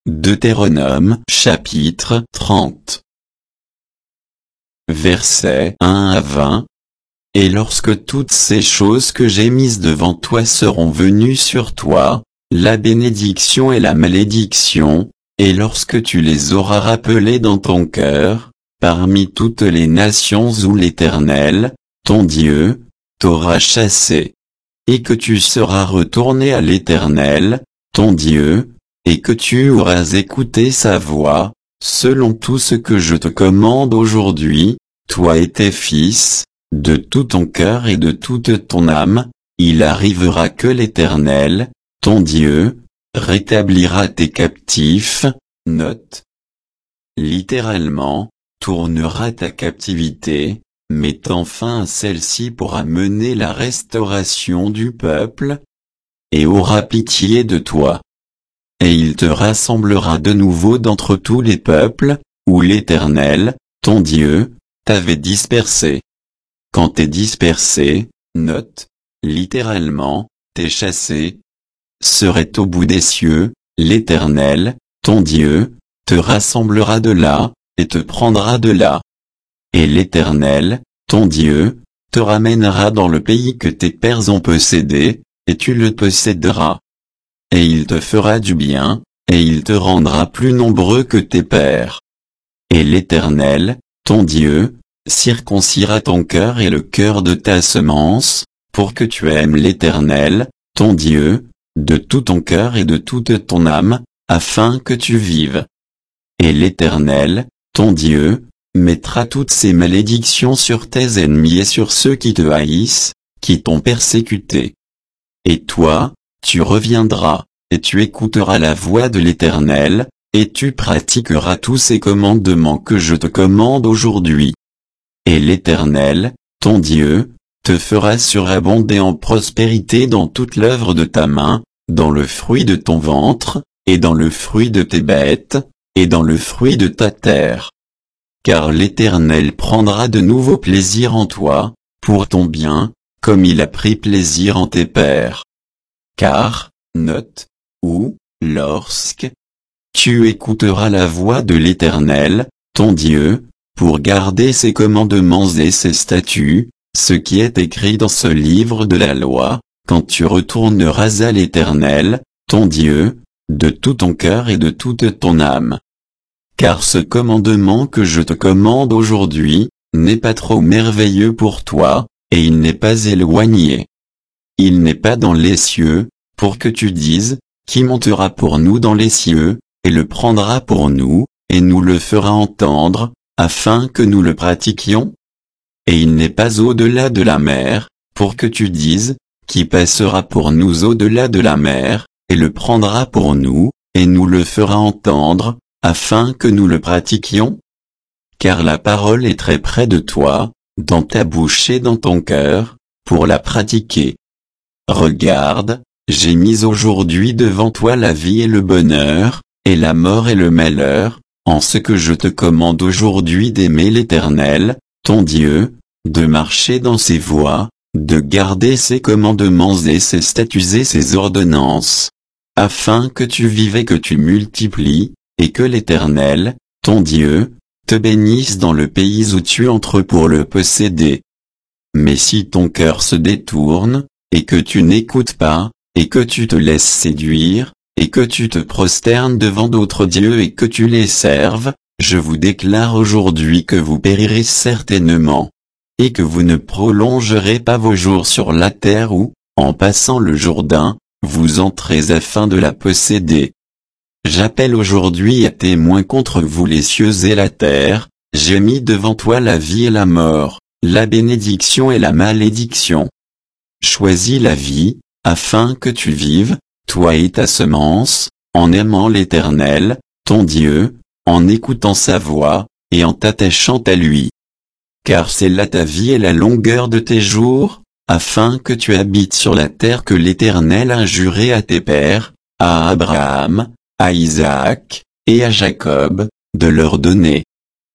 Deutéronome chapitre 30. Versets 1 à 20. Et lorsque toutes ces choses que j'ai mises devant toi seront venues sur toi, la bénédiction et la malédiction, et lorsque tu les auras rappelées dans ton cœur, parmi toutes les nations où l'Éternel, ton Dieu, t'aura chassé, et que tu seras retourné à l'Éternel, ton Dieu, et que tu auras écouté sa voix, selon tout ce que je te commande aujourd'hui, toi et tes fils, de tout ton cœur et de toute ton âme, il arrivera que l'Éternel, ton Dieu, rétablira tes captifs, note. Littéralement, tournera ta captivité, mettant fin à celle-ci pour amener la restauration du peuple, et aura pitié de toi. Et il te rassemblera de nouveau d'entre tous les peuples, où l'Éternel, ton Dieu, t'avait dispersé. Quand t'es dispersé, note, littéralement, t'es chassé, serait au bout des cieux, l'Éternel, ton Dieu, te rassemblera de là, et te prendra de là. Et l'Éternel, ton Dieu, te ramènera dans le pays que tes pères ont possédé, et tu le posséderas. Et il te fera du bien, et il te rendra plus nombreux que tes pères. Et l'Éternel, ton Dieu, circoncira ton cœur et le cœur de ta semence, pour que tu aimes l'Éternel, ton Dieu, de tout ton cœur et de toute ton âme, afin que tu vives. Et l'Éternel, ton Dieu, mettra toutes ces malédictions sur tes ennemis et sur ceux qui te haïssent, qui t'ont persécuté. Et toi, tu reviendras, et tu écouteras la voix de l'Éternel, et tu pratiqueras tous ces commandements que je te commande aujourd'hui. Et l'Éternel, ton Dieu, te fera surabonder en prospérité dans toute l'œuvre de ta main, dans le fruit de ton ventre, et dans le fruit de tes bêtes, et dans le fruit de ta terre. Car l'Éternel prendra de nouveau plaisir en toi, pour ton bien, comme il a pris plaisir en tes pères. Car, note, ou, lorsque tu écouteras la voix de l'Éternel, ton Dieu, pour garder ses commandements et ses statuts, ce qui est écrit dans ce livre de la loi, quand tu retourneras à l'Éternel, ton Dieu, de tout ton cœur et de toute ton âme. Car ce commandement que je te commande aujourd'hui, n'est pas trop merveilleux pour toi, et il n'est pas éloigné. Il n'est pas dans les cieux, pour que tu dises, qui montera pour nous dans les cieux, et le prendra pour nous, et nous le fera entendre, afin que nous le pratiquions. Et il n'est pas au-delà de la mer, pour que tu dises, qui passera pour nous au-delà de la mer, et le prendra pour nous, et nous le fera entendre, afin que nous le pratiquions. Car la parole est très près de toi, dans ta bouche et dans ton cœur, pour la pratiquer. Regarde, j'ai mis aujourd'hui devant toi la vie et le bonheur, et la mort et le malheur, en ce que je te commande aujourd'hui d'aimer l'Éternel, ton Dieu, de marcher dans ses voies, de garder ses commandements et ses statuts et ses ordonnances, afin que tu vives et que tu multiplies, et que l'Éternel, ton Dieu, te bénisse dans le pays où tu entres pour le posséder. Mais si ton cœur se détourne, et que tu n'écoutes pas, et que tu te laisses séduire, et que tu te prosternes devant d'autres dieux et que tu les serves, je vous déclare aujourd'hui que vous périrez certainement, et que vous ne prolongerez pas vos jours sur la terre où, en passant le Jourdain, vous entrez afin de la posséder. J'appelle aujourd'hui à témoin contre vous les cieux et la terre, j'ai mis devant toi la vie et la mort, la bénédiction et la malédiction. Choisis la vie, afin que tu vives, toi et ta semence, en aimant l'Éternel, ton Dieu, en écoutant sa voix, et en t'attachant à lui. Car c'est là ta vie et la longueur de tes jours, afin que tu habites sur la terre que l'Éternel a juré à tes pères, à Abraham, à Isaac, et à Jacob, de leur donner.